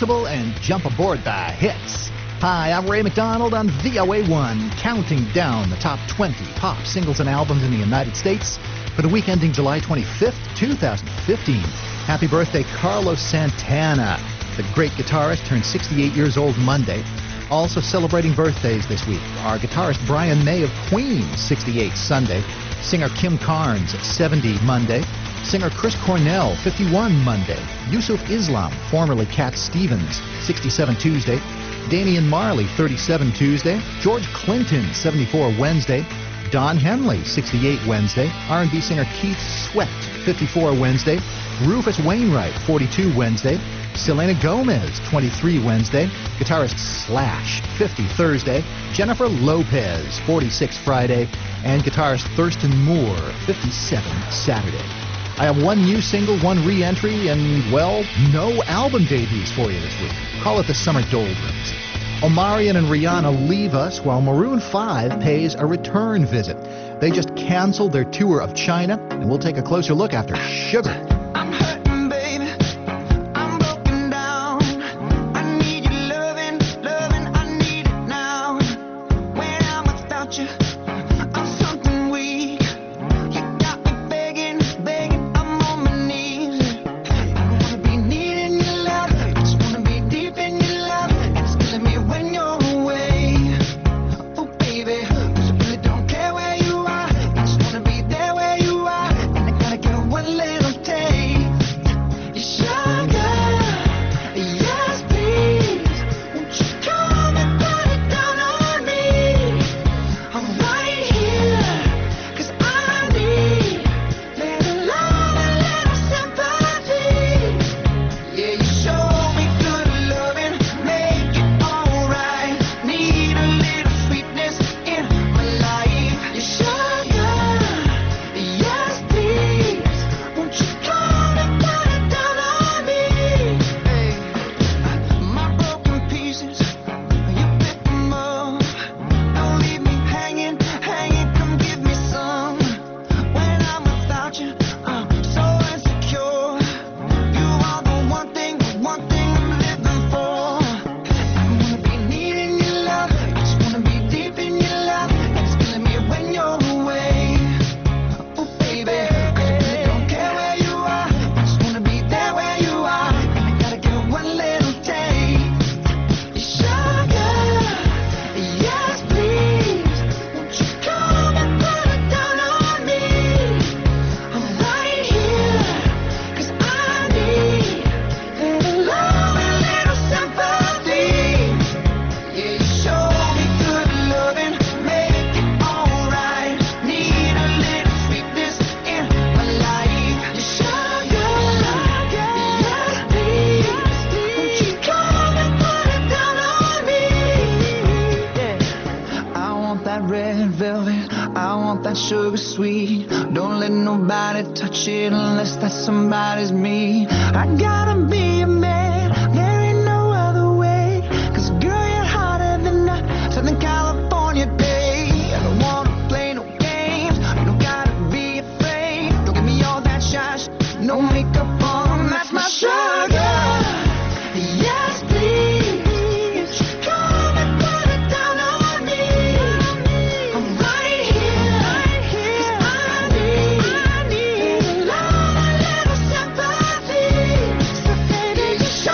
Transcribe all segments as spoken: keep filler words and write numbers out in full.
Festival and jump aboard the hits. Hi, I'm Ray McDonald on V O A one, counting down the top twenty pop singles and albums in the United States for the week ending July twenty-fifth, two thousand fifteen. Happy birthday, Carlos Santana. The great guitarist turned sixty-eight years old Monday. Also celebrating birthdays this week are guitarist Brian May of Queen, sixty-eight Sunday. Singer Kim Carnes, seventy Monday. Singer Chris Cornell, fifty-one Monday. Yusuf Islam, formerly Cat Stevens, sixty-seven Tuesday. Damian Marley, thirty-seven Tuesday. George Clinton, seventy-four Wednesday. Don Henley, sixty-eight Wednesday. R and B singer Keith Sweat, fifty-four Wednesday. Rufus Wainwright, forty-two Wednesday. Selena Gomez, twenty-three Wednesday. Guitarist Slash, fifty Thursday. Jennifer Lopez, forty-six Friday. And guitarist Thurston Moore, fifty-seven Saturday. I have one new single, one re-entry, and, well, no album debuts for you this week. Call it the Summer Doldrums. Omarion and Rihanna leave us while Maroon five pays a return visit. They just canceled their tour of China, and we'll take a closer look after Sugar. I'm hurting, baby. I'm broken down. I need your loving, loving. I need it now. When I'm without you, I'm something weak. You got me begging, begging. I'm on my knees. I wanna be needing your love. I just wanna be deep in your love. And it's killing me when you're away. Oh, baby, 'cause I really don't care where you are. I just wanna be there where you are. And I gotta get one little taste. You sugar, yes please. Won't you come and put it down on me? I'm right here, 'cause I need little love and little sympathy. Yeah, you show me good loving, make it alright. Need a little sweetness in my life. You sugar, yes please. Won't you come and put it down on me? Hey, my broken pieces, you pick them up. Don't leave me hanging, hanging. Come give me some. When I'm without you, I'm so insecure. You are the one thing, the one thing I'm living for. I wanna be needing your love. I just wanna be deep in your love. And it's killing me when you're away. Oh, baby, 'cause I really don't care where you are. I just wanna be there where you are. And I gotta get one little taste. You sugar, yes please. Won't you come and put it down on me? I'm right here, 'cause I need little love and little sympathy. Yeah, you show me good loving, make it alright. Need a little sweetness in my life. You sugar, yes please. Won't you come and put it down on me? Yeah. I want that red velvet, I want that sugar sweet. Don't let nobody touch it unless that somebody's me. I gotta be a man, there ain't no other way. 'Cause girl, you're hotter than a Southern California day. I don't wanna play no games, you don't gotta be afraid. Don't give me all that shy sh- no makeup on, that's my sugar. Yes please. Come and put it down on me. I'm right here, 'cause I need little love and little sympathy. So baby, you show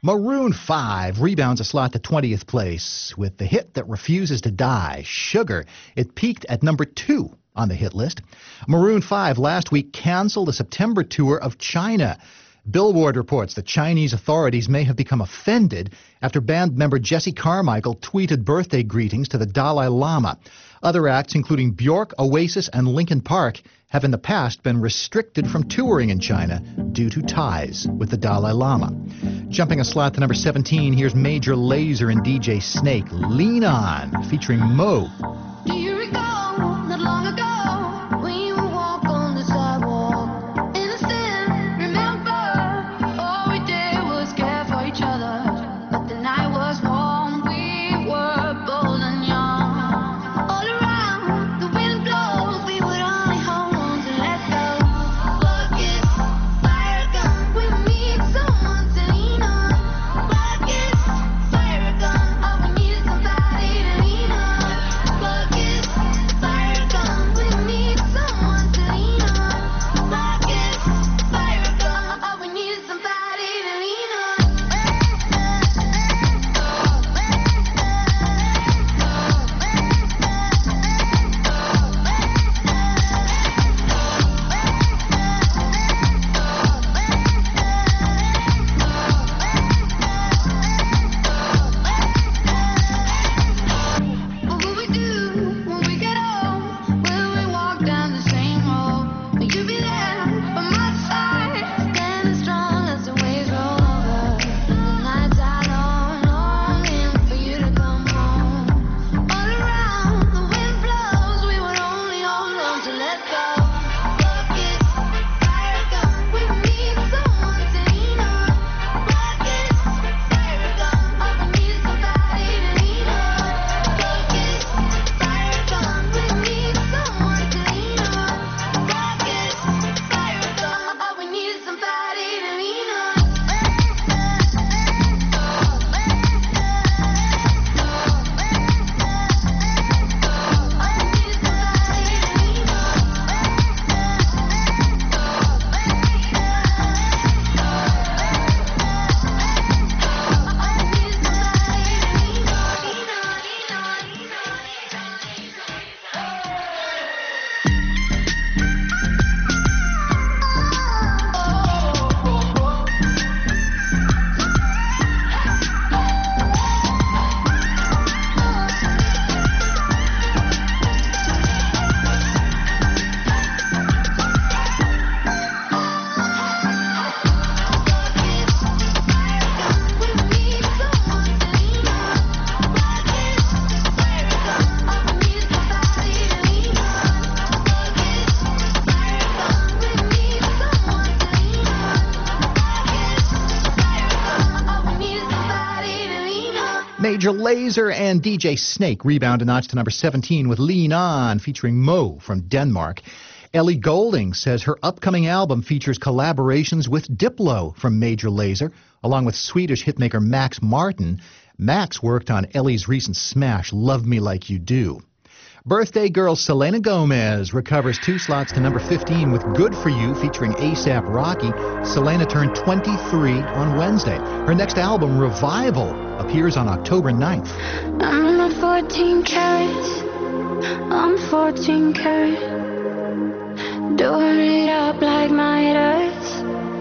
Maroon five rebounds a slot to twentieth place with the hit that refuses to die, Sugar. It peaked at number two on the hit list. Maroon five last week canceled a September tour of China. Billboard reports that Chinese authorities may have become offended after band member Jesse Carmichael tweeted birthday greetings to the Dalai Lama. Other acts, including Bjork, Oasis, and Linkin Park, have in the past been restricted from touring in China due to ties with the Dalai Lama. Jumping a slot to number seventeen, here's Major Lazer and D J Snake, Lean On, featuring Mo. Do you recall not long ago when you would walk on the sidewalk? Innocent, remember, all we did was care for each other. But the night was warm, we were bold and young. All around, the wind blows, we would only hold on to let go. Buckets, fire gun, we need someone to lean on. Buckets, fire gun, all we need is somebody to lean on. Buckets, fire gun, we need someone to lean on. Buckets, fire gun, all we need is somebody to lean on. What will we do when we get home? Will we walk down the same road? Will you be there by my side, standing strong as the waves roll over? The nights I long, longing for you to come home. All around, the wind blows, we would only hold on to let go. Buckets, fire gun, we need someone to lean on. Buckets, fire gun, all we need is somebody to lean on. Buckets, fire gun, we need someone to lean on. Buckets, fire gun, all we need is somebody to lean on. Major Lazer and D J Snake rebound a notch to number seventeen with Lean On, featuring Mo from Denmark. Ellie Goulding says her upcoming album features collaborations with Diplo from Major Lazer, along with Swedish hitmaker Max Martin. Max worked on Ellie's recent smash, Love Me Like You Do. Birthday girl Selena Gomez recovers two slots to number fifteen with Good For You, featuring A$AP Rocky. Selena turned twenty-three on Wednesday. Her next album, Revival, appears on October ninth. I'm not fourteen carats, I'm fourteen karat. Doing it up like my earth.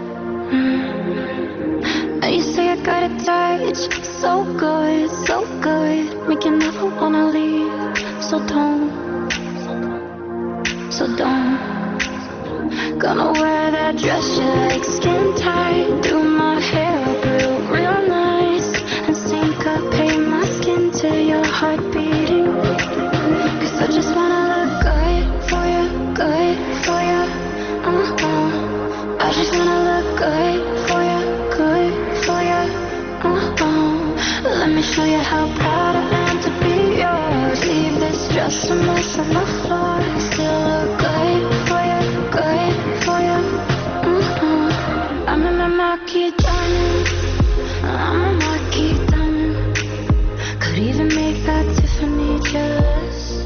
Mm. You say I got a touch, so good, so good. Make you never wanna leave. So don't, so don't. Gonna wear that dress you like, skin tight. Do my hair up real, real nice. And syncopate my skin to your heart beating. Cause I just wanna look good for you, good for you. Uh-huh. I just wanna look good for you, good for you. Uh-huh. Let me show you how proud I am to be yours. Leave this dress a mess on the floor. Still look good for you, good for you. Uh-huh. I'm in my marquee diamond. I'm a marquee diamond. Could even make that Tiffany jealous.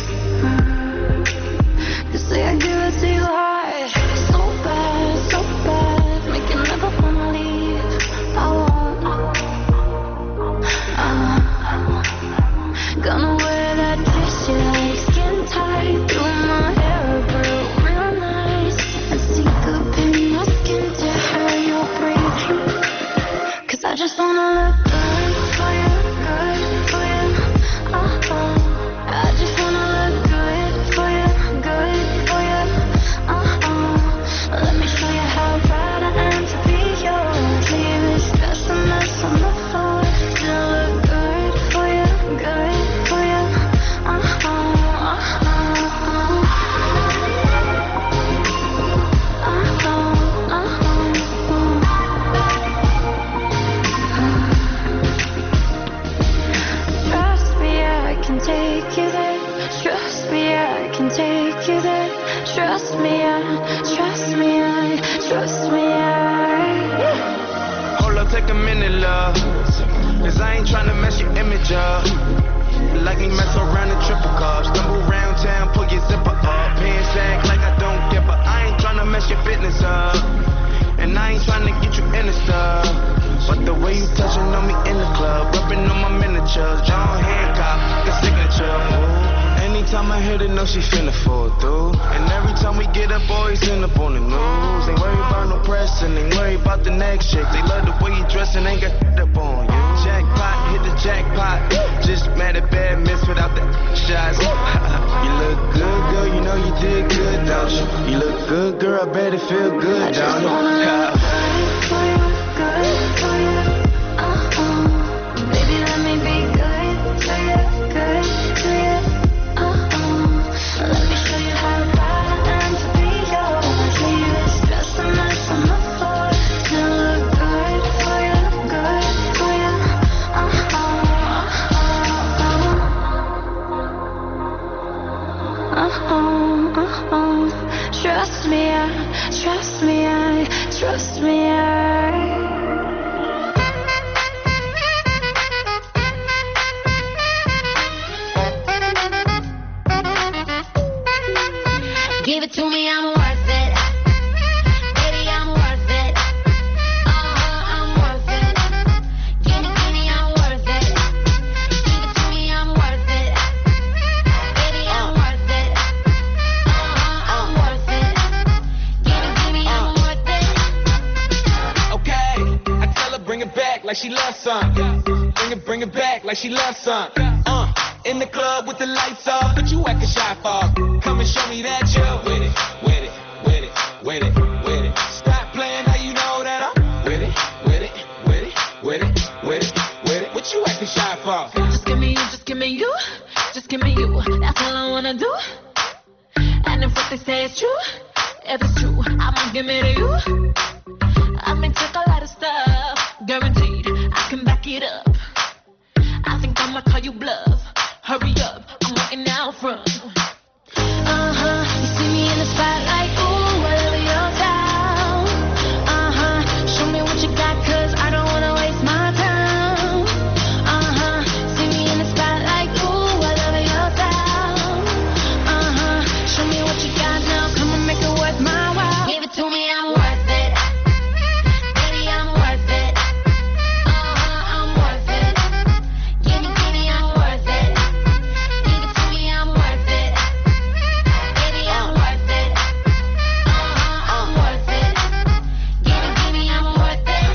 Uh, you say I give it to you hard, so bad, so bad. Make you never wanna leave. I won't. Trust me, I, trust me, I, trust me, I. Hold up, take a minute, love. Cause I ain't tryna mess your image up. Like me mess around the triple cup. Stumble around town, pull your zipper up. Pants sag like I don't give a. I ain't tryna mess your fitness up. And I ain't tryna get you in the stuff. But the way you touching on me in the club, rubbing on my miniatures, John Hancock, the signature. Ooh. Anytime I hit it, know she finna fall through. And every time we get up, always end up on the news. Ain't worried about no press and ain't worried about the next chick. They love the way you dress and ain't got up on you. Jackpot, hit the jackpot. Just mad at bad miss without the shots. You look good, girl, you know you did good, don't you? You look good, girl, I bet it feel good, don't you? Good for you, good for you, uh-uh. Baby, let me be good to you, good to you, uh-uh. Let me show you how to ride and to be yours. Leave this stress and mess on the floor. Still look good for you, good for you, uh-uh, uh-uh, uh-uh. Trust me, I, trust me, I, trust me, I. Give it to me, I'm worth it. Baby, I'm worth it. Uh-huh, I'm worth it. Give it to me, I'm worth it. Give it to me, I'm worth it. Baby, I'm worth it. Uh-huh, I'm worth it. Give it to me, I'm worth it. Okay, I tell her bring it back like she loves some. Bring it, bring it back like she loves some. Uh, in the club with the lights off, but you acting shy for. Come and show me that you're with it, with it, with it, with it, with it. Stop playing, now you know that I'm with it, with it, with it, with it, with it, with it. What you acting shy for? Just give me you, just give me you. Just give me you, that's all I wanna do. And if what they say is true, if it's true, I'ma give it to you. I may take a lot of stuff, guaranteed, I can back it up. I think I'ma call you bluff. Hurry up, I'm waiting out front. Uh-huh, you see me in the spotlight, ooh, I love your style. Uh-huh, show me what you got, cause I don't wanna waste my time. Uh-huh, see me in the spotlight, ooh, I love your style. Uh-huh, show me what you got now, come and make it worth my while. Give it to me, I'm worth it. Baby, I'm worth it. Uh-huh, I'm worth it. Give it to me, I'm worth it. Give it to me, I'm worth it. Baby, I'm worth it. Uh-huh, I'm worth it. Give it to me, I'm worth it.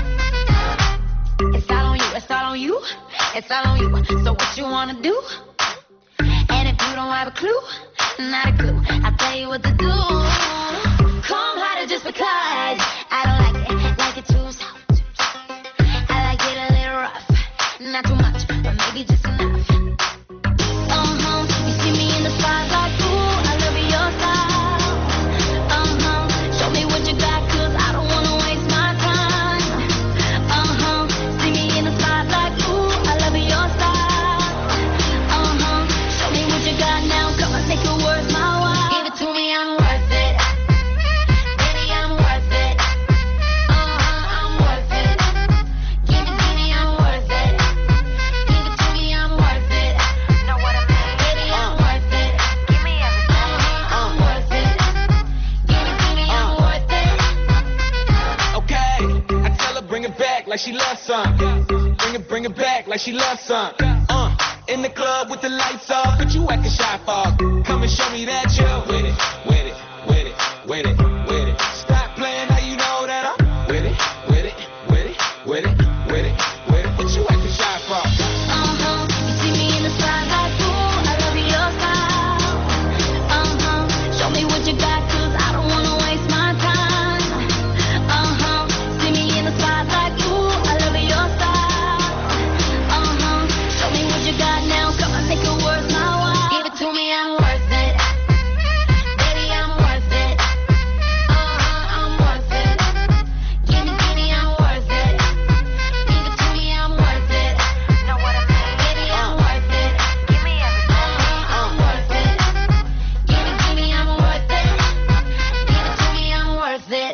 It's all on you, it's all on you, it's all on you. So what you wanna do? And if you don't have a clue, not a clue, I'll tell you what to do. Come harder just because I don't like it, like it too soft. I like it a little rough, not too much, but maybe just enough. Uh-huh, you see me in the spotlight, ooh, I love your style. Uh-huh, show me what you got, cause I don't wanna waste my time. Uh-huh, see me in the spotlight, ooh, I love your style. Uh-huh, show me what you got now, come and make it worth my while. Give it to me, I'm worth it. Baby, I'm worth it. Uh-huh, I'm worth it. Give it to me, I'm worth it. Give it to me, I'm worth it. Know what I mean? Baby, I'm worth it. Give me everything. Uh-huh, I'm worth it. Give it to me, I'm worth it. Okay, I tell her bring it back like she loves some. Bring it, bring it back like she loves some. Uh, in the club with the lights off, but you acting shy for. Come and show me that you're with it, with it, with it, with it, with it. Stop playing, now you know that I'm with it, with it, with it, with it, with it, with it. What you acting shy for? Uh-huh, you see me in the spotlight, ooh, I love your style. Uh-huh, show me what you got, cause I don't wanna waste my time. Uh-huh, see me in the spotlight, ooh, I love your style. Uh-huh, show me what you got now, come and make it worth my while. Give it to me, I'm worth it.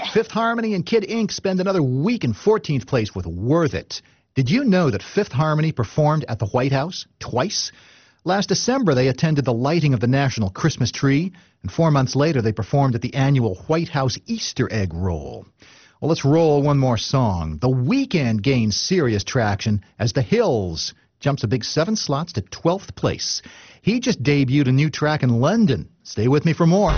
Fifth Harmony and Kid Ink spend another week in fourteenth place with Worth It. Did you know that Fifth Harmony performed at the White House twice? Last December, they attended the lighting of the national Christmas tree, and four months later, they performed at the annual White House Easter egg roll. Well, let's roll one more song. The Weeknd gains serious traction as The Hills jumps a big seven slots to twelfth place. He just debuted a new track in London. Stay with me for more.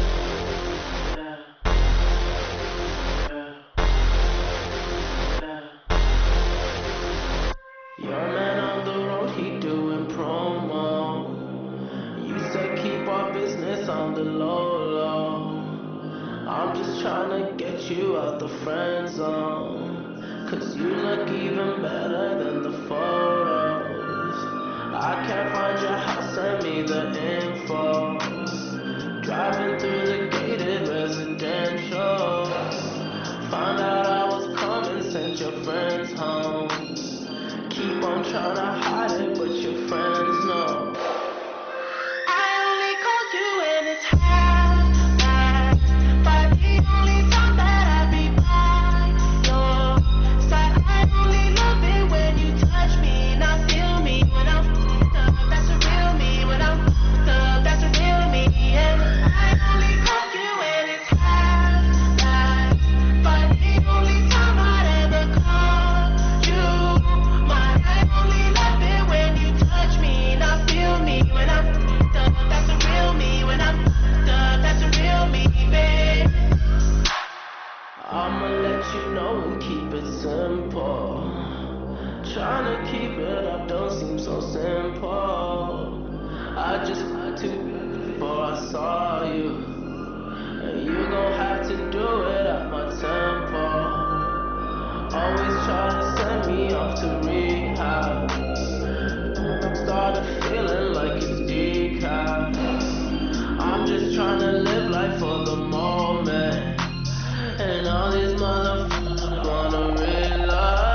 You out the friend zone, cause you look even better than the photos. I can't find your house, send me the info. Driving through the gated residential, found out I was coming, sent your friends home. Keep on trying to hide it, but your friends know. I only called you when it's half past, but the only time that trying to keep it up don't seem so simple. I just had to before I saw you, and you gon' have to do it at my tempo. Always try to send me off to rehab. I'm started feeling like it's decaf. I'm just trying to live life for the moment, and all these motherfuckers wanna realize.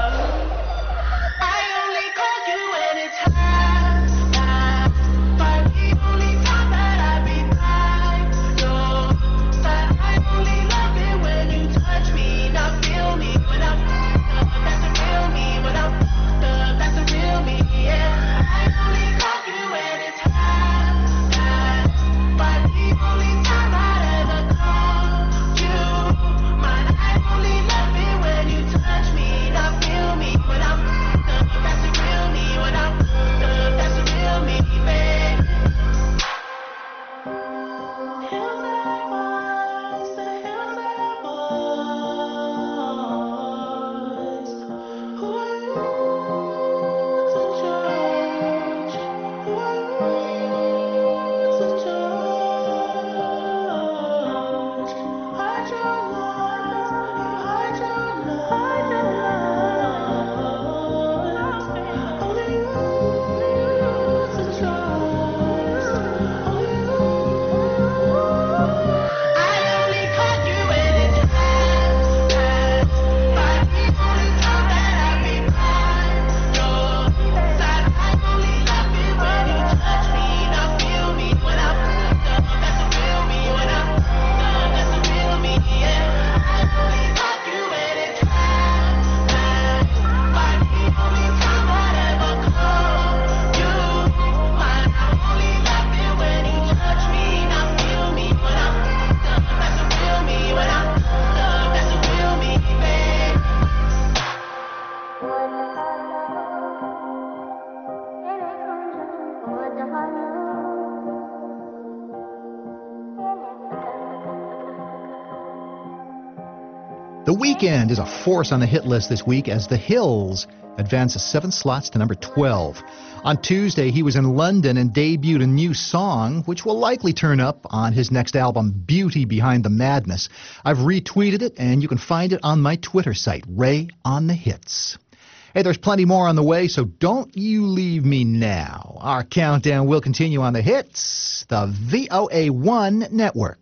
The Weeknd is a force on the hit list this week as The Hills advances seven slots to number twelve. On Tuesday, he was in London and debuted a new song, which will likely turn up on his next album, Beauty Behind the Madness. I've retweeted it, and you can find it on my Twitter site, Ray on the Hits. Hey, there's plenty more on the way, so don't you leave me now. Our countdown will continue on the hits, the V O A one Network.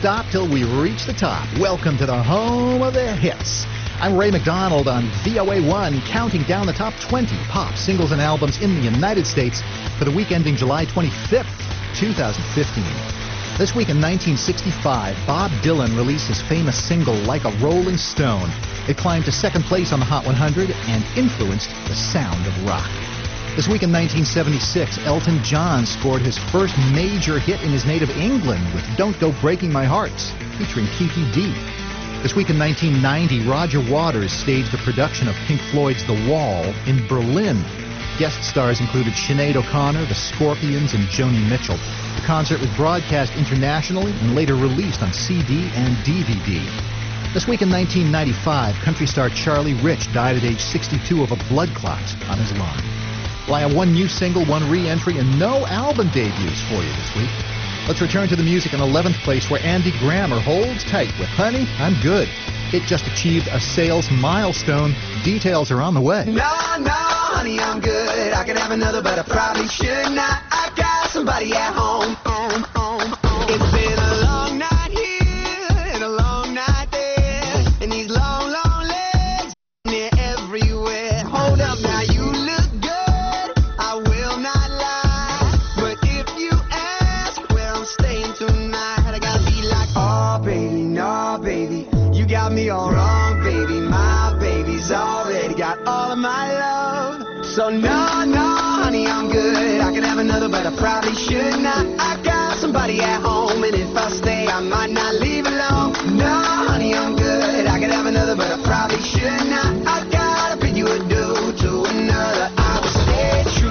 stop till we reach the top. Welcome to the home of the hits. I'm Ray McDonald on V O A one, counting down the top twenty pop singles and albums in the United States for the week ending July twenty-fifth, twenty fifteen. This week in nineteen sixty-five, Bob Dylan released his famous single, Like a Rolling Stone. It climbed to second place on the Hot one hundred and influenced the sound of rock. This week in nineteen seventy-six, Elton John scored his first major hit in his native England with Don't Go Breaking My Heart, featuring Kiki D. This week in nineteen ninety, Roger Waters staged a production of Pink Floyd's The Wall in Berlin. Guest stars included Sinead O'Connor, the Scorpions, and Joni Mitchell. The concert was broadcast internationally and later released on C D and D V D. This week in nineteen ninety-five, country star Charlie Rich died at age sixty-two of a blood clot on his lung. Well, I have one new single, one re-entry, and no album debuts for you this week. Let's return to the music in eleventh place, where Andy Grammer holds tight with Honey, I'm Good. It just achieved a sales milestone. Details are on the way. No, no, honey, I'm good. I could have another, but I probably should not. I got somebody at home. home, home, home. It's been a long night here and a long night there, and these long, long legs, they're everywhere. Hold up now, you look good. I will not lie, but if you ask where I'm staying tonight, I gotta be like, oh baby, no baby, you got me all wrong, baby. My baby's already got all of my love. So no, no, honey, I'm good. I could have another, but I probably should not. I got somebody at home, and if I stay, I might not leave alone. No, honey, I'm good. I could have another, but I probably should not. I gotta bid you adieu to another. I will stay true.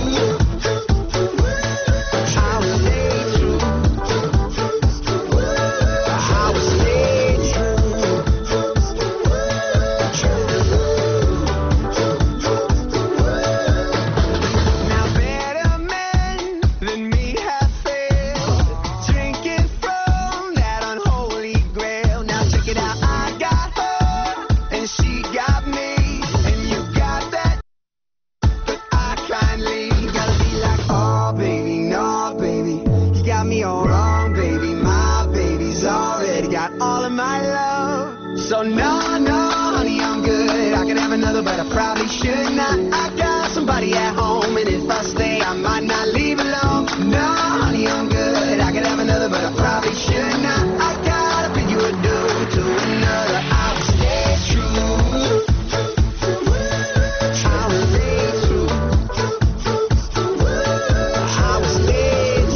I will stay true. I will stay true. Now better men than me have failed, drinking from that unholy grail. Now check it out, I got her and she got me, and you got that, but I kindly gotta be like, oh baby, no baby, you got me all wrong, baby. My baby's already got all of my love. So no, no, honey, I'm good. I could have another, but I probably should not. I got somebody at home, and if I stay, I might not leave alone. No, honey, I'm good. I could have another, but I probably should not. I gotta bid you adieu to another. I will stay true. I will stay true. I will stay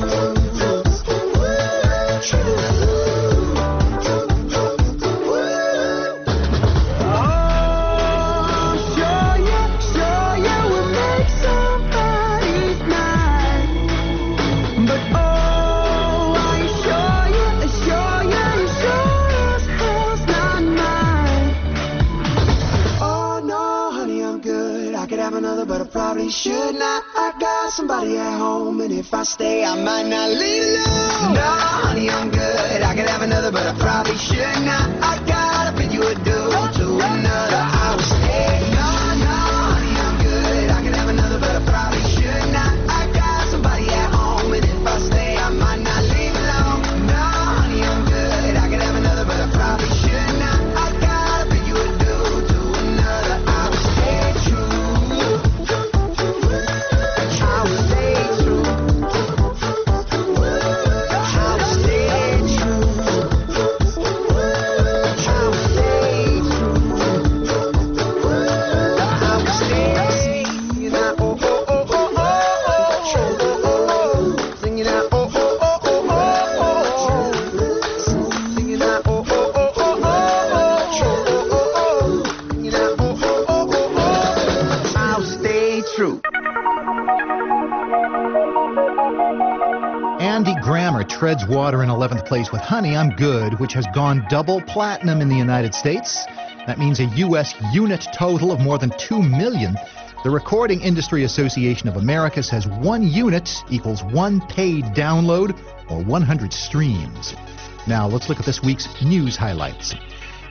Oh, sure you, sure you will make somebody's night. But oh, I assure you, assure you, you sure as hell's not mine. Oh no, honey, I'm good. I could have another, but I probably should not. I got somebody at home, and if I stay, I might not leave alone. No, honey, I'm good. I could have another, but I probably should not. I gotta bid you adieu to another. I will stay. No, no, honey, I'm good. I could have another, but I probably should not. I got somebody at home, and if I stay, I might not leave alone. No, honey, I'm good. I could have another, but I probably should not. I gotta bid you adieu to another. I will stay true. I will stay true. I will stay true. I will stay true. I will stay. Singing out, oh, oh, oh, oh, oh, oh, oh. Singing out, oh, oh, oh, oh, oh, oh. Singing out, oh, oh, oh, oh, oh, oh. Singing out, oh, oh, oh, oh, oh. I'll stay true. Andy Grammer treads water in eleventh place with Honey, I'm Good, which has gone double platinum in the United States. That means a U S unit total of more than two million. The Recording Industry Association of America says one unit equals one paid download or one hundred streams. Now let's look at this week's news highlights.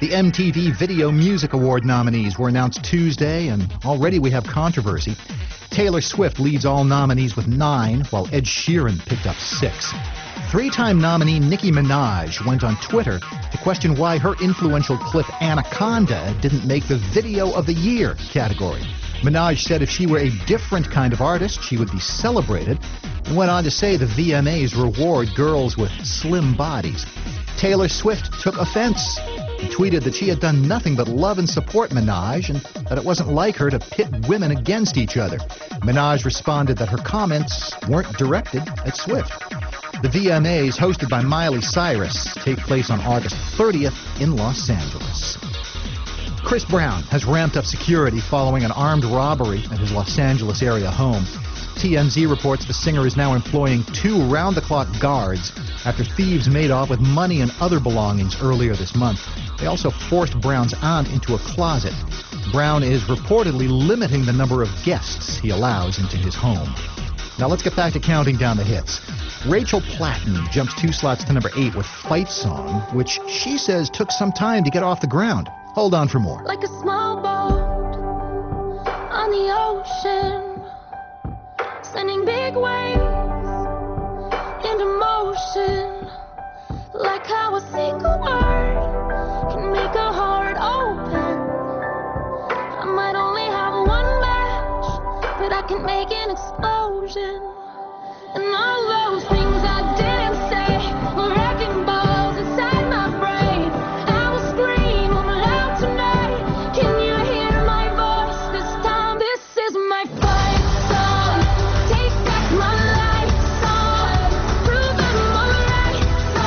The M T V Video Music Award nominees were announced Tuesday, and already we have controversy. Taylor Swift leads all nominees with nine, while Ed Sheeran picked up six. Three-time nominee Nicki Minaj went on Twitter to question why her influential clip Anaconda didn't make the Video of the Year category. Minaj said if she were a different kind of artist, she would be celebrated, and went on to say the V M As reward girls with slim bodies. Taylor Swift took offense. He tweeted that she had done nothing but love and support Minaj and that it wasn't like her to pit women against each other. Minaj responded that her comments weren't directed at Swift. The V M As, hosted by Miley Cyrus, take place on August thirtieth in Los Angeles. Chris Brown has ramped up security following an armed robbery at his Los Angeles area home. T M Z reports the singer is now employing two round-the-clock guards after thieves made off with money and other belongings earlier this month. They also forced Brown's aunt into a closet. Brown is reportedly limiting the number of guests he allows into his home. Now let's get back to counting down the hits. Rachel Platten jumps two slots to number eight with Fight Song, which she says took some time to get off the ground. Hold on for more. Like a small boat on the ocean, sending big waves into motion. Like how a single word can make a heart open. I might only have one match, but I can make an explosion. And all those things I didn't say were wrecking balls inside my brain. I will scream aloud tonight. Can you hear my voice this time? This is my fight song. Take back my life song. Prove I'm alright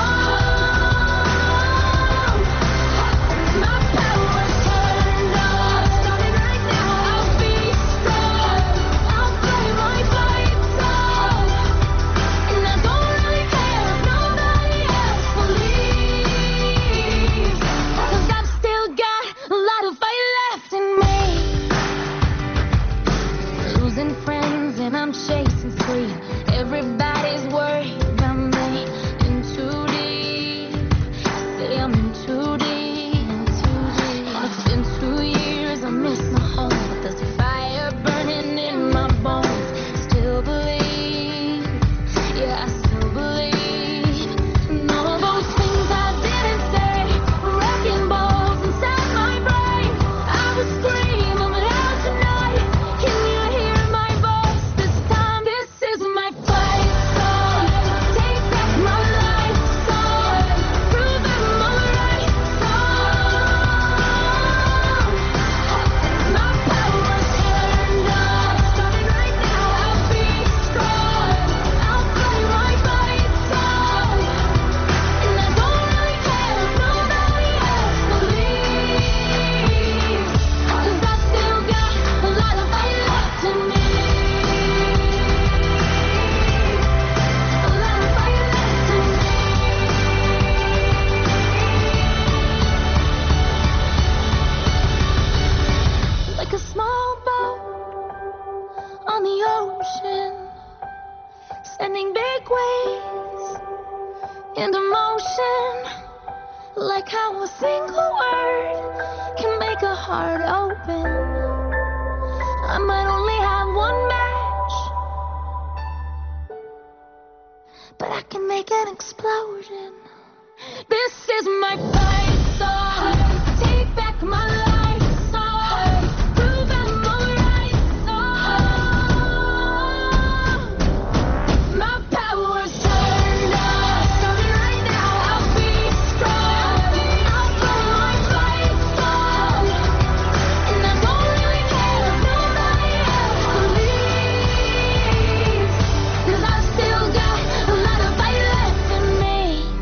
song. My power's turned on. Starting right now. I'll be strong. I'll play my fight song. And I don't really care if nobody else believes, 'cause I've still got a lot of fight left in me. Losing friends and I'm chasing sleep. Everybody's worried about me. In too deep. Say I'm in too deep. In too deep. It's been two years, I miss my home, but there's a fire burning in my bones. Still believe. Yeah, I still believe. And all those things I didn't say were wrecking balls inside my brain. I will scream them out tonight. Can you hear my voice this time? This is my fight song. Take back my life song. Prove I'm alright song. My power's turned on. Starting right now. I'll be strong. I'll play my fight song. And I don't really care if nobody else believes, 'cause I still got a lot of fight left in me. A lot of fight left in me. Like a small boat on the ocean, sending big waves into motion. Like how a single word can make a heart open. I might only have one match, but I can make an explosion. This is my fight song. Take back my life song. Prove I'm alright song. My power's turned on. Starting right now. I'll be strong. I'll play my fight song. And I don't really care if nobody else believes, 'cause I've still got a lot of fight left in me.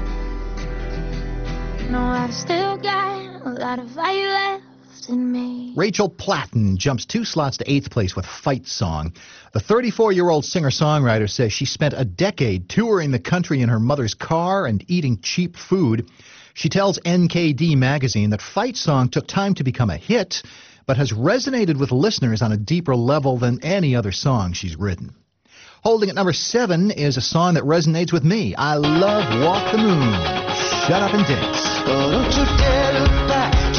No, I've still got a lot of fight left in me. Rachel Platten jumps two slots to eighth place with Fight Song. The thirty-four-year-old singer-songwriter says she spent a decade touring the country in her mother's car and eating cheap food. She tells N K D magazine that Fight Song took time to become a hit, but has resonated with listeners on a deeper level than any other song she's written. Holding at number seven is a song that resonates with me. I love Walk the Moon. Shut up and dance. Oh, don't you dare look back.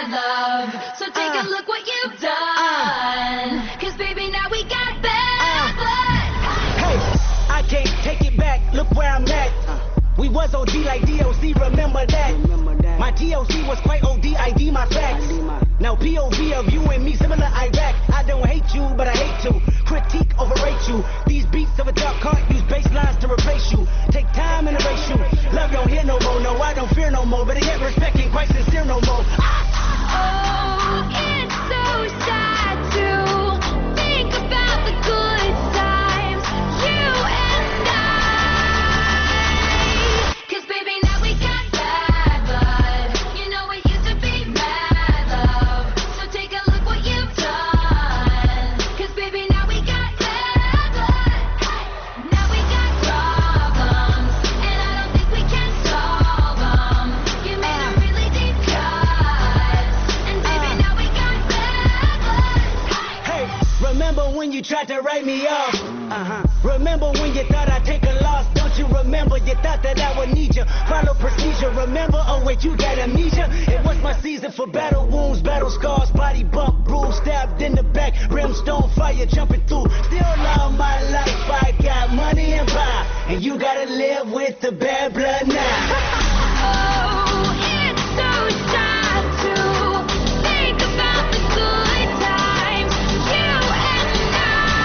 bad love. So take Uh. a look what you've done. Cause baby, now we got bad blood. Hey, I can't take it back. Look where I'm at. We was O D like D O C, remember that. My T O C was quite O D, I D my facts. Now P O V of you and me, similar Iraq. I don't hate you, but I hate to critique, overrate you. These beats of a dark cart use bass lines to replace you. Take time and erase you. Love don't hear no more, no, I don't fear no more. But yet respect ain't quite sincere no more. Oh, it's so sad to think about the good times, you and I. Cause baby, now we got bad blood. You know it used to be mad love. So take a look what you've done. Cause baby, now we got bad blood. Now we got problems, and I don't think we can solve them. You made a really deep cut, and baby, now we got bad blood. Hey, remember when you tried to write me off? Uh-huh. Remember when you thought I'd take a loss? Don't you remember? You thought that I would need you. Follow procedure, remember? Oh wait, you got amnesia? It was my season for battle wounds, battle scars, body bump, bruise, stabbed in the back, brimstone fire jumping through. Still love my life, I got money and power, and you gotta live with the bad blood now. Oh, it's so sad to think about the good times, you and I.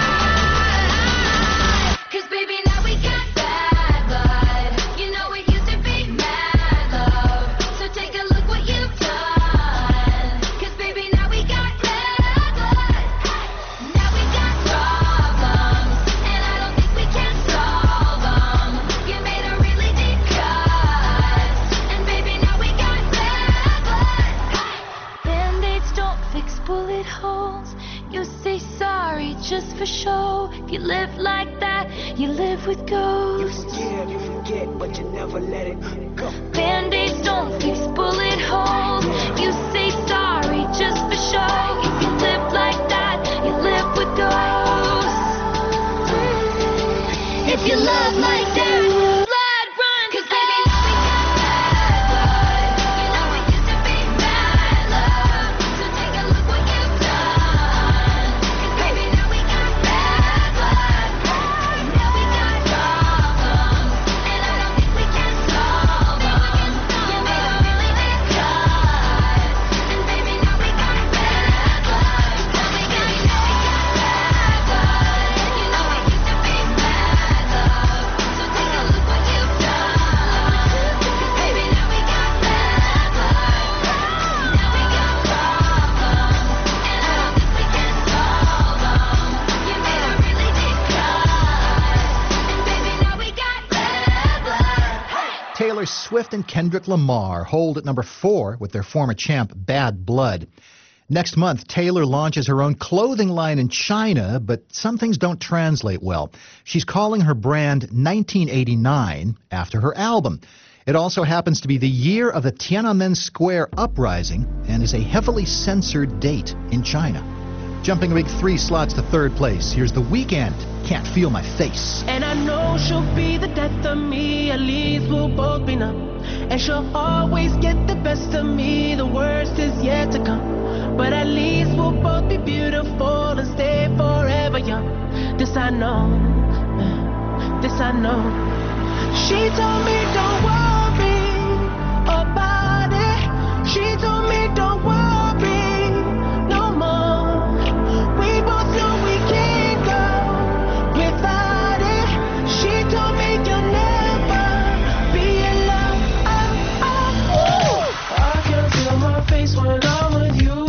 Cause baby, now we got bad blood. You know it used to be mad love. So take a look what you've done. Cause baby, now we got bad blood. Now we got problems, and I don't think we can solve them. You made a really deep cut, and baby, now we got bad blood. Band-aids don't fix bullet holes. You say sorry just for show. If you live like that, you live with You ghosts. forgive, you forget, but you never let it go. Band-aids don't fix bullet holes. You say sorry just for show. If you live like that, you live with ghosts. If you love like that, blood run. Cause baby, now we got bad blood. You know it used to be mad love. So take a look what you've done. Cause baby, now we got bad blood. Now we got problems, and I don't think we can solve them. You made a really big cut, and baby, now we got bad blood. Now we got, now we got bad blood. You know it used to be mad love. So take a look what you've done. Cause baby, now we got bad blood. Now we got problems, and I don't think we can solve them. You made a really deep cut, and baby, now we got bad blood. Taylor Swift and Kendrick Lamar hold at number four with their former champ Bad Blood. Next month, Taylor launches her own clothing line in China, but some things don't translate well. She's calling her brand nineteen eighty-nine after her album. It also happens to be the year of the Tiananmen Square uprising and is a heavily censored date in China. Jumping a big three slots to third place, here's The Weeknd, Can't Feel My Face. And I know she'll be the death of me, at least we'll both be numb. And she'll always get the best of me, the worst is yet to come. But at least we'll both be beautiful and stay forever young. This I know, this I know. She told me don't worry about it. She told me don't worry no more. We both know we can't go without it. She told me you'll never be alone. Oh, oh. I can feel my face when I'm with you,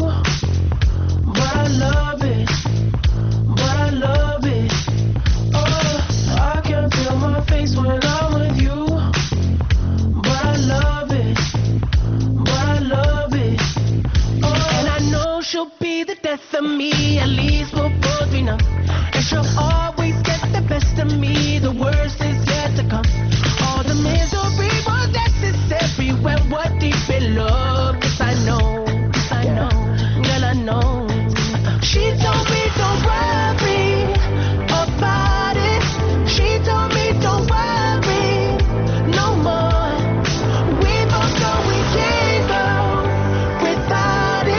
but I love it, but I love it. Oh, I can feel my face when I'm with you, but I love it, but I love it. Oh, and I know she'll be the death of me, at least we'll both be numb. And she'll always get the best of me, the worst is yet to come. All the misery was necessary when we're deep in love. Yes, I know, yes, I know, girl, I know. She told me don't worry about it. She told me don't worry no more. We both know we can't go without it.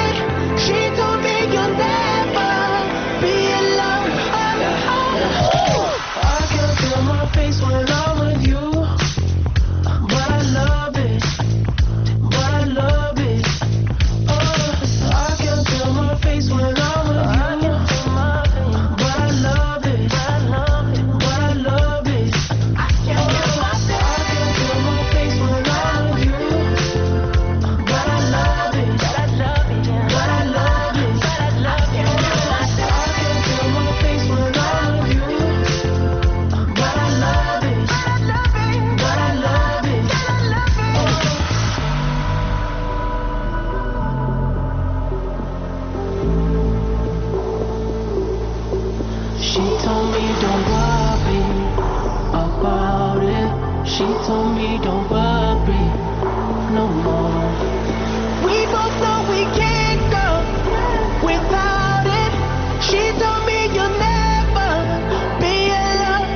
told me don't worry no more. We both know we can't go without it. She told me you'll never be alone.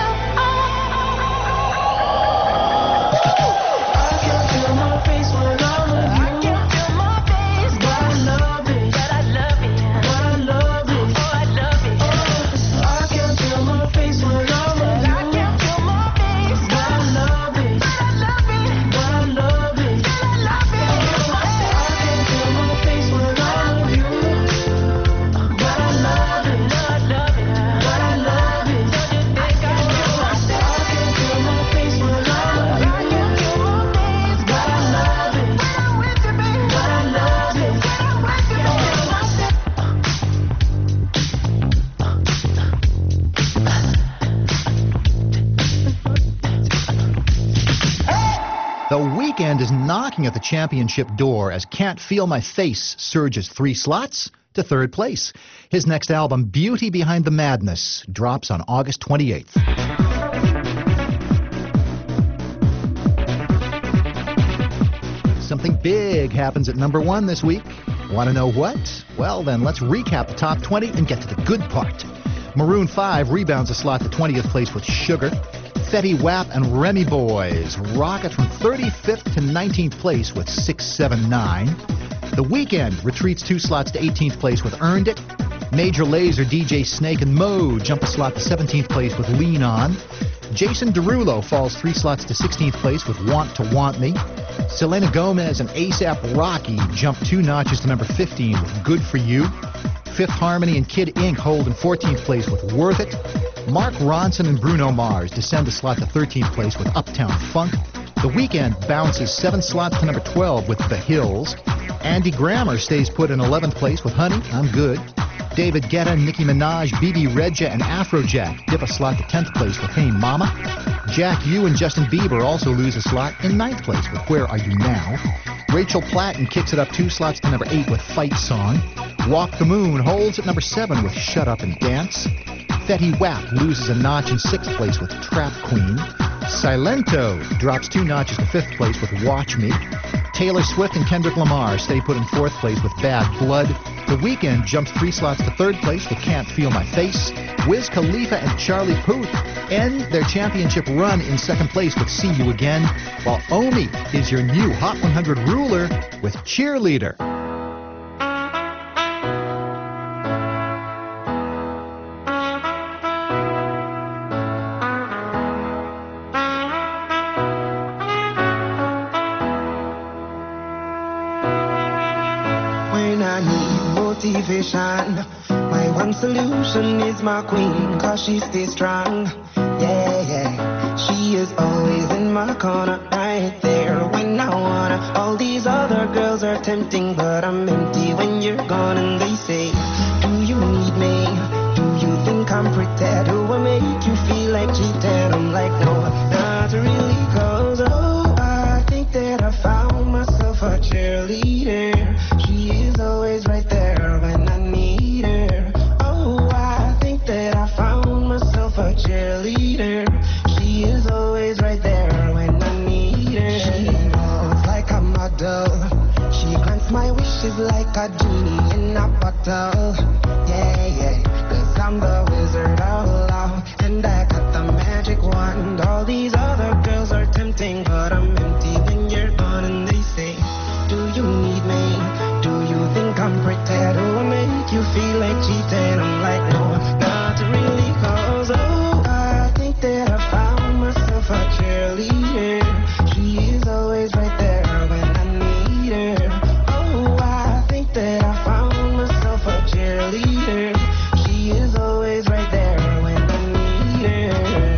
I can feel my face when I'm with you. I can feel my face, but I love it. But I love it. But I love it. Oh, I love it. Oh, I can feel my face when I'm with you. I can feel my face, but I love it. But I love it. But I love it. But I love it. I can feel my face when I'm with you. But I love it. But I love it. But I love it. Don't you think I feel myself? I can feel my face when I'm with you. I can feel my face, but I love it. When I'm with you, baby. But I love it. When I'm with you, baby. The Weeknd is knocking at the championship door as Can't Feel My Face surges three slots to third place. His next album, Beauty Behind the Madness, drops on August twenty-eighth. Something big happens at number one this week. Want to know what? Well, then let's recap the top twenty and get to the good part. Maroon five rebounds a slot to twentieth place with Sugar. Fetty Wap and Remy Boys rocket from thirty-fifth to nineteenth place with six seven nine. The Weeknd retreats two slots to eighteenth place with Earned It. Major Lazer, D J Snake, and Mo jump a slot to seventeenth place with Lean On. Jason Derulo falls three slots to sixteenth place with Want to Want Me. Selena Gomez and ASAP Rocky jump two notches to number fifteen with Good For You. Fifth Harmony and Kid Ink hold in fourteenth place with Worth It. Mark Ronson and Bruno Mars descend a slot to thirteenth place with Uptown Funk. The Weeknd bounces seven slots to number twelve with The Hills. Andy Grammer stays put in eleventh place with Honey, I'm Good. David Guetta, Nicki Minaj, B B Regia, and Afrojack dip a slot to tenth place with Hey Mama. Jack U and Justin Bieber also lose a slot in ninth place with Where Are You Now. Rachel Platten kicks it up two slots to number eight with Fight Song. Walk the Moon holds at number seven with Shut Up and Dance. Fetty Wap loses a notch in sixth place with Trap Queen. Silento drops two notches to fifth place with Watch Me. Taylor Swift and Kendrick Lamar stay put in fourth place with Bad Blood. The Weeknd jumps three slots to third place with Can't Feel My Face. Wiz Khalifa and Charlie Puth end their championship run in second place with See You Again, while Omi is your new Hot one hundred ruler with Cheerleader. Motivation. My one solution is my queen, cause she stays strong. Yeah, yeah. She is always in my corner, right there when I wanna. All these other girls are tempting, but I'm empty when you're gone. And they say, do you need me? Do you think I'm pretend? Do I make you feel like cheating? I'm like, no, not really, cause oh, I think that I found myself a cheerleader. She is always right there when I need her. Oh, I think that I found myself a cheerleader. She is always right there when I need her. She moves like a model. She grants my wishes like a genie in a bottle. Yeah, yeah, cause I'm the wizard of love, and I got the magic wand. All these other girls are tempting, but I'm empty when you're gone. And they say, do you need me? Do you think I'm pretend? Do I make you feel like cheating? I'm like, no, not really, cause oh, I think that I found myself a cheerleader. She is always right there when I need her. Oh, I think that I found myself a cheerleader. She is always right there when I need her.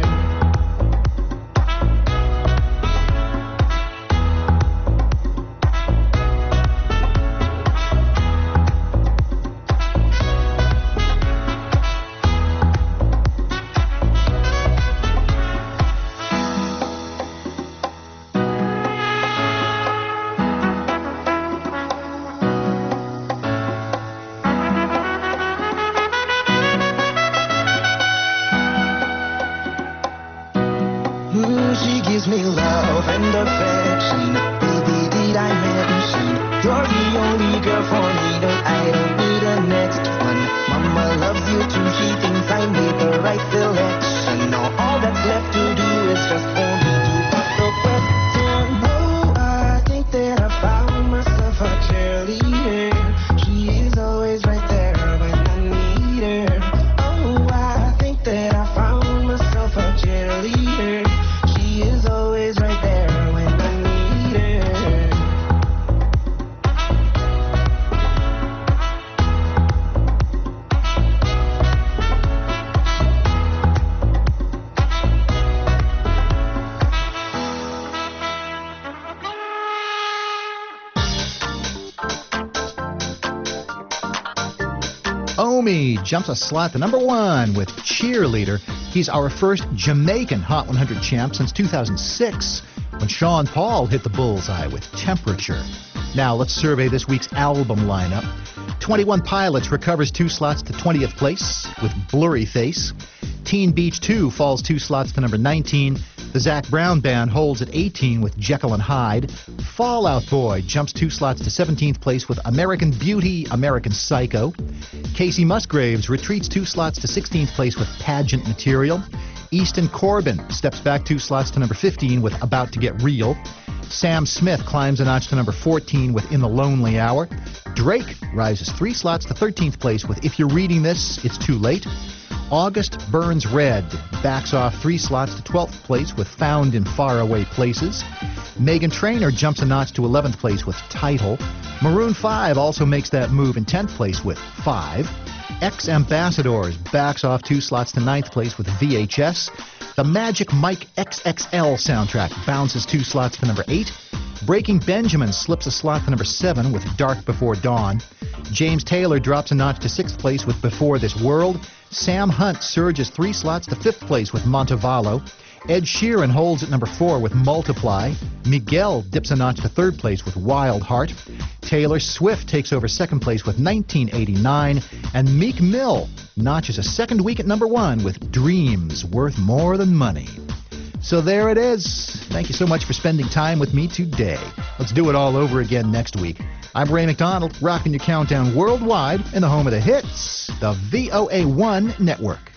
Omi jumps a slot to number one with Cheerleader. He's our first Jamaican Hot one hundred champ since two thousand six, when Sean Paul hit the bullseye with Temperature. Now let's survey this week's album lineup. twenty-one Pilots recovers two slots to twentieth place with Blurry Face. Teen Beach two falls two slots to number nineteen. The Zac Brown Band holds at eighteen with Jekyll and Hyde. Fall Out Boy jumps two slots to seventeenth place with American Beauty, American Psycho. Casey Musgraves retreats two slots to sixteenth place with Pageant Material. Easton Corbin steps back two slots to number fifteen with About to Get Real. Sam Smith climbs a notch to number fourteen with In the Lonely Hour. Drake rises three slots to thirteenth place with If You're Reading This, It's Too Late. August Burns Red backs off three slots to twelfth place with Found in Faraway Places. Meghan Trainor jumps a notch to eleventh place with Title. Maroon five also makes that move in tenth place with Five. Ex-Ambassadors backs off two slots to ninth place with V H S. The Magic Mike X X L soundtrack bounces two slots to number eight. Breaking Benjamin slips a slot to number seven with Dark Before Dawn. James Taylor drops a notch to sixth place with Before This World. Sam Hunt surges three slots to fifth place with Montevallo. Ed Sheeran holds at number four with Multiply. Miguel dips a notch to third place with Wild Heart. Taylor Swift takes over second place with nineteen eighty-nine. And Meek Mill notches a second week at number one with Dreams Worth More Than Money. So there it is. Thank you so much for spending time with me today. Let's do it all over again next week. I'm Ray McDonald, rocking your countdown worldwide in the home of the hits, the V O A one Network.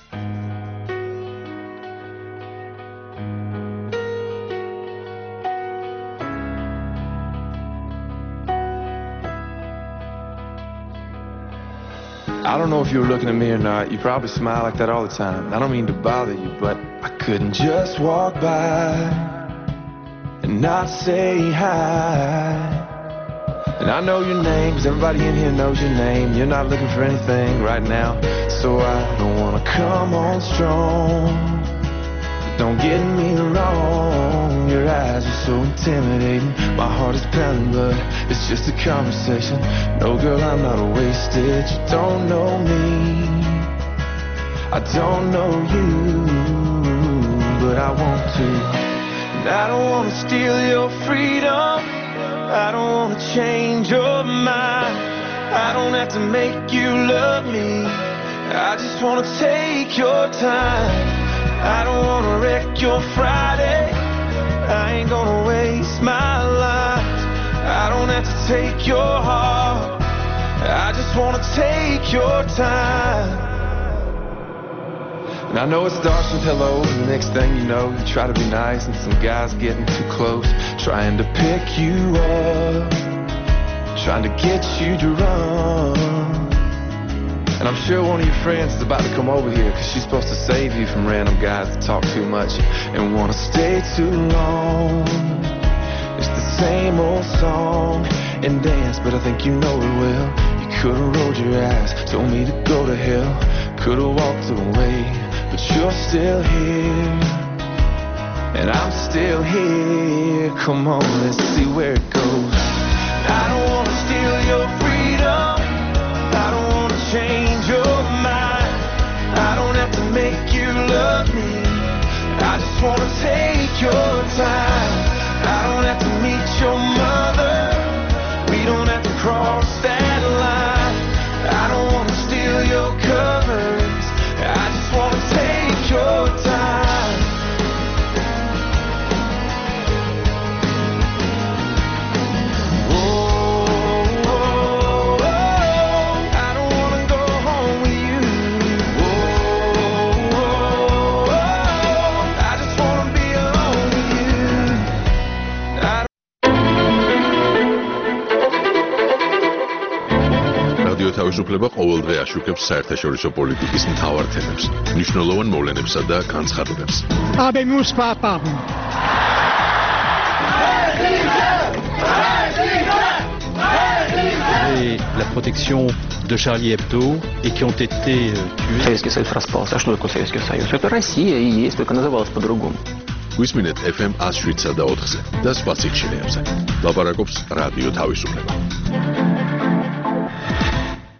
I don't know if you were looking at me or not. You probably smile like that all the time. I don't mean to bother you, but I couldn't just walk by and not say hi. And I know your name, 'cause everybody in here knows your name. You're not looking for anything right now, so I don't wanna come on strong. But don't get me wrong, your eyes are so intimidating. My heart is pounding, but it's just a conversation. No, girl, I'm not wasted. You don't know me, I don't know you, but I want to. And I don't wanna steal your freedom, I don't wanna change your mind. I don't have to make you love me, I just wanna take your time. I don't wanna wreck your Friday, I ain't gonna waste my life. I don't have to take your heart, I just wanna take your time. And I know it starts with hello, and the next thing you know, you try to be nice, and some guy's getting too close, trying to pick you up, trying to get you to run. And I'm sure one of your friends is about to come over here, 'cause she's supposed to save you from random guys that talk too much and wanna stay too long. It's the same old song and dance, but I think you know it well. You could've rolled your eyes, told me to go to hell, could've walked away, but you're still here, and I'm still here. Come on, let's see where it goes. I don't wanna steal your freedom, I don't wanna change your mind. I don't have to make you love me, I just wanna take your time. I don't have to meet your mother, we don't have to cross that line. I don't wanna steal your covers, I just wanna take your time. Oh, oh, oh, I don't wanna go home with you. Oh, oh, oh, I just wanna be alone with you. I რადიო თავისუფლება ყოველდღე აშუქებს საერთაშორისო პოლიტიკის მთავარ თემებს, მნიშვნელოვან მოვლენებსა და განცხადებებს. Habemus papam. Et la protection de Charlie Hebdo et qui ont été tués. Советский Союз распался. А что такое Советский Союз? Это Россия и есть, только называлась по-другому. გვისმინეთ эф эм one oh seven და ოთხზე და სხვა სიხშირეებზე. ლაპარაკობს რადიო თავისუფლება.